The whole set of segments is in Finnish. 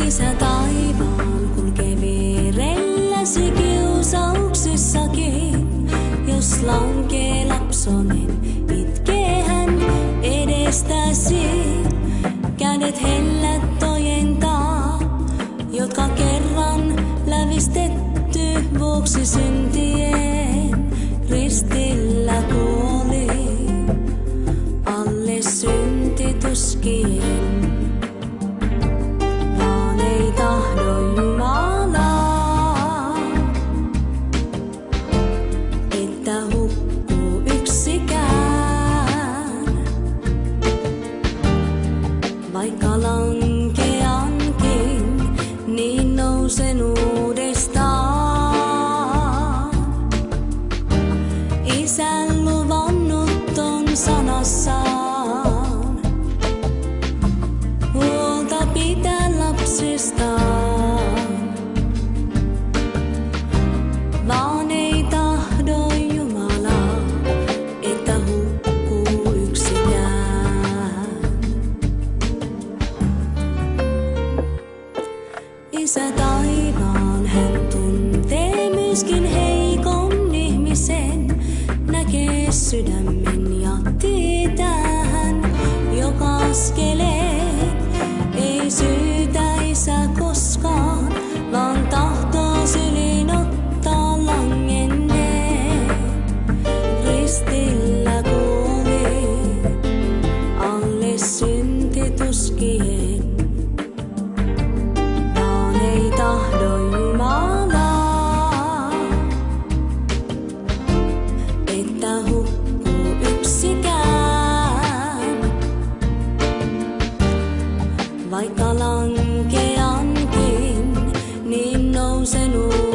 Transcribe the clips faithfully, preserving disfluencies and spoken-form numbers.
Isä taivaan kulkee vierelläsi kiusauksissakin. Jos lankee lapsonen, itkee hän edestäsi. Kädet hellät ojentaa, jotka kerran lävistetty vuoksi syntien ristillä kuoli. Alle syntituskien. Vaikka lankeankin, niin nousen uudestaan. Isän luvannut on sanassaan. Huolta pitää lapsistaan. Vaan ei tahdo Jumala, että hukkuu yksikään. Isä taivaan, hän tuntee myöskin heikon ihmisen. Näkee sydämen ja tietää hän joka askeleen. Ei syytä isä koskaan, vaan tahtoo syliin ottaa langenneen. Ristillä kuoli alle syntituskien. Tahdo Jumala, että hukkuu yksikään. Vaikka lankeankin, niin nousen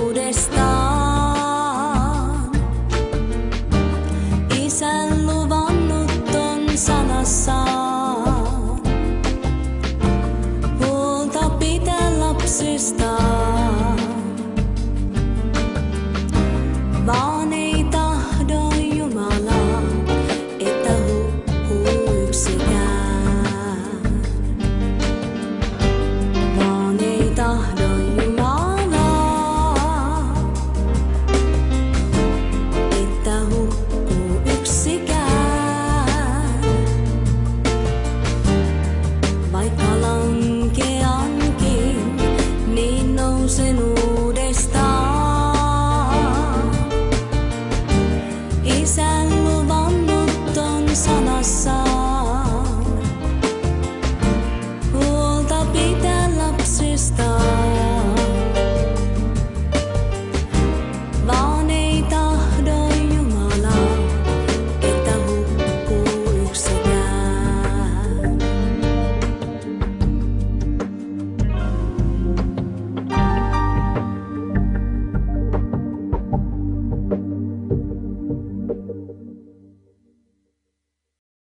uudestaan. Isän luvannut on sanassaan. Huolta pitää lapsista.